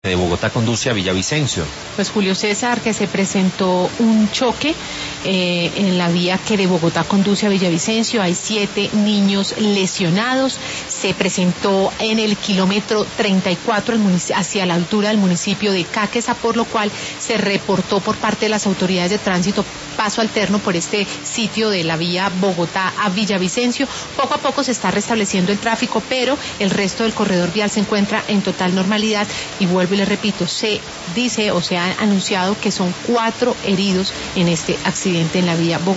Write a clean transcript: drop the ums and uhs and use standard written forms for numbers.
de Bogotá conduce a Villavicencio. Pues Julio César, que se presentó un choque en la vía que de Bogotá conduce a Villavicencio. Hay 7 niños lesionados. Se presentó en el kilómetro 34 hacia la altura del municipio de Caquesa, por lo cual se reportó por parte de las autoridades de tránsito paso alterno por este sitio de la vía Bogotá a Villavicencio. Poco a poco se está restableciendo el tráfico, pero el resto del corredor vial se encuentra en total normalidad. Y vuelvo y les repito, se dice o se ha anunciado que son 4 heridos en este accidente en la vía Bogotá.